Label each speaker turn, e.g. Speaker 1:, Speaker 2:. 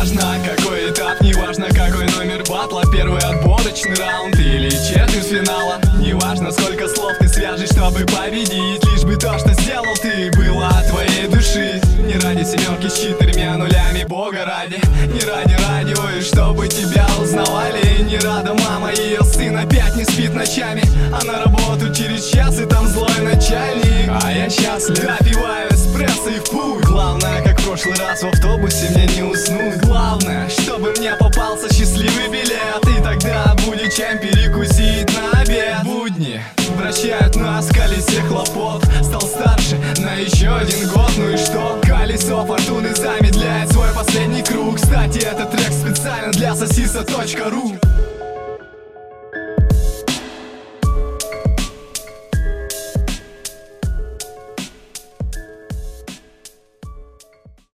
Speaker 1: важно, какой этап, не важно, какой номер батла, первый отборочный раунд или четвертьфинала. Не важно, сколько слов ты свяжешь, чтобы победить, лишь бы то, что сделал ты, было от твоей души. Не ради семерки с 4 нулями, бога ради, не ради радио, и чтобы тебя узнавали. Не рада мама, ее сын опять не спит ночами, а на работу через час, и там злой начальник. А я счастлив, допиваю эспрессо и в путь. Главное, как в прошлый раз в автобусе, мне не уснуть. Главное, чтобы мне попался счастливый билет, и тогда будет чем перекусить на обед. Будни вращают нас в колесе хлопот. Стал старше на еще 1 год, ну и что? Колесо фортуны замедляет свой последний круг. Кстати, этот трек специально для сосиса.ру.